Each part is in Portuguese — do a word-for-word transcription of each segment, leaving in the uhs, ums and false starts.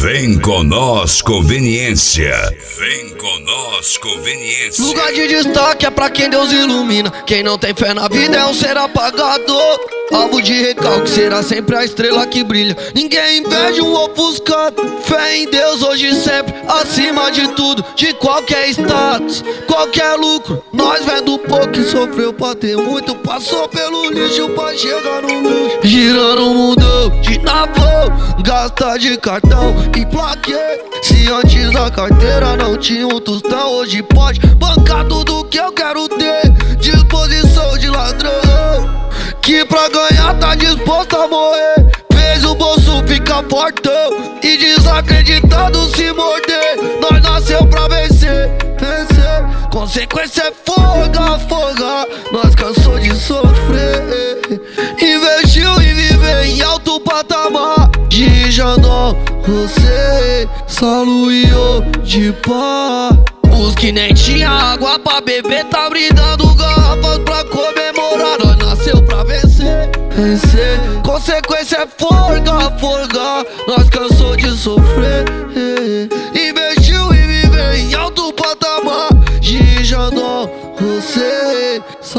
Vem com nós, conveniência. Vem com nós, conveniência. Lugar de destaque é pra quem Deus ilumina. Quem não tem fé na vida é um ser apagado. Alvo de recalque será sempre a estrela que brilha. Ninguém inveja um ofuscado. Fé em Deus hoje e sempre, acima de tudo, de qualquer status, qualquer lucro. Nós vendo pouco e sofreu pra ter muito. Passou pelo lixo pra chegar no luxo. Girando o mundão de navão, gasta de cartão e plaquê. Se antes a carteira não tinha um tostão, hoje pode bancar tudo que eu quero ter. Disposição de ladrão que pra ganhar tá disposto a morrer. Fez o bolso ficar fortão e desacreditado se morder. Nós nasceu pra vencer, vencer. Consequência é folga, folga. Nós cansou de sofrer. Investiu em viver em alto patamar. De Janó, você, Saluiô de pá. Os que nem tinha água pra beber tá brindando garrafas pra comemorar. Nós nasceu pra vencer, vencer. Consequência é forga, forga. Nós cansou de sofrer. Investiu em viver em alto patamar. De Janó, você,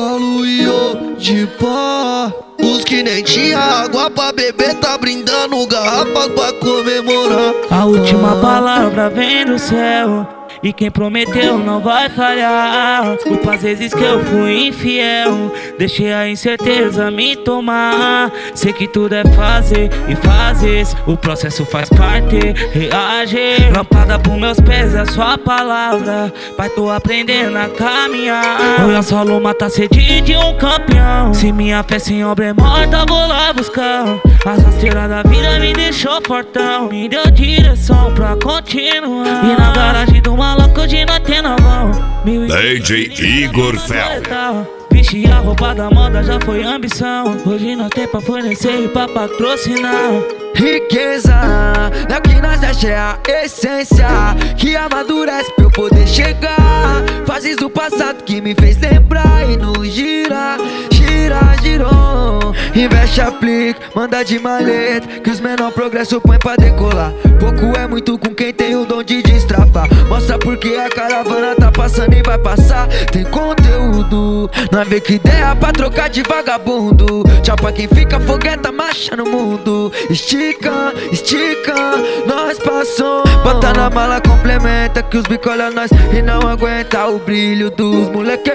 Saluiô de pá. Os que nem tinha água pra beber tá brindando garrafas pra comemorar. A última palavra vem do céu e quem prometeu não vai falhar. Desculpa às vezes que eu fui infiel, deixei a incerteza me tomar. Sei que tudo é fazer e fazer, o processo faz parte, reagir. Lâmpada pros meus pés é a sua palavra, pai, tô aprendendo a caminhar. Olha só, Luma tá sede de um campeão. Se minha fé sem obra é morta, vou lá buscar. As rasteiras da vida me deixou fortão, me deu direção pra continuar. E na garagem do maluco hoje não tem na mão D J Igor Fel. Vestir a roupa da moda já foi ambição. Hoje nós tem pra fornecer e pra patrocinar. Riqueza é o que nós acha, é a essência que amadurece pra eu poder chegar. Fases do passado que me fez lembrar e não gira, gira, girou. Investe, aplica, manda de maleta, que os menor progresso põe pra decolar. Pouco é muito com quem tem o dom de destravar. Mostra porque a caravana tá passando e vai passar. Tem conteúdo, nós vê que ideia pra trocar de vagabundo. Tchau pra quem fica fogueta, marcha no mundo. Estica, estica, nós passou. Bota na mala, complementa, que os bico olham nós e não aguenta o brilho dos moleque.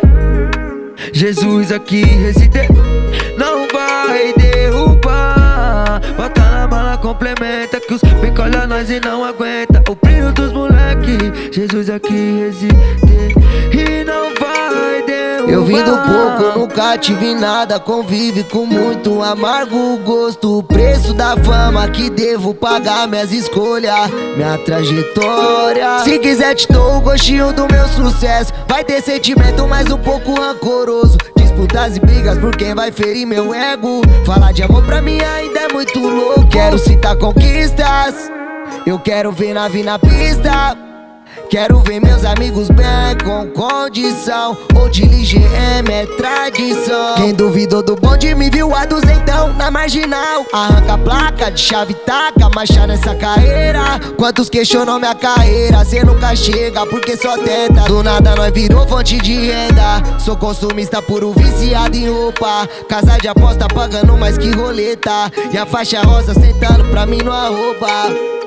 Jesus aqui reside, não vai derrubar. Bota na mala, complementa, que os bico olham nós e não aguenta o brilho dos moleque. Jesus aqui reside e não vai derrubar. Eu vim do pouco, nunca tive nada. Convive com muito amargo gosto. O preço da fama que devo pagar. Minhas escolhas, minha trajetória. Se quiser te dou o gostinho do meu sucesso. Vai ter sentimento mais um pouco rancoroso. Disputas e brigas por quem vai ferir meu ego. Falar de amor pra mim ainda é muito louco. Quero citar conquistas, eu quero ver nave na pista. Quero ver meus amigos bem com condição. Hoje L G M é tradição. Quem duvidou do bonde me viu a duzentão na marginal. Arranca a placa de chave, taca, marcha nessa carreira. Quantos questionam minha carreira? Cê nunca chega porque só tenta. Do nada nós virou fonte de renda. Sou consumista puro, viciado em roupa. Casa de aposta pagando mais que roleta. E a faixa rosa sentando pra mim no arroba.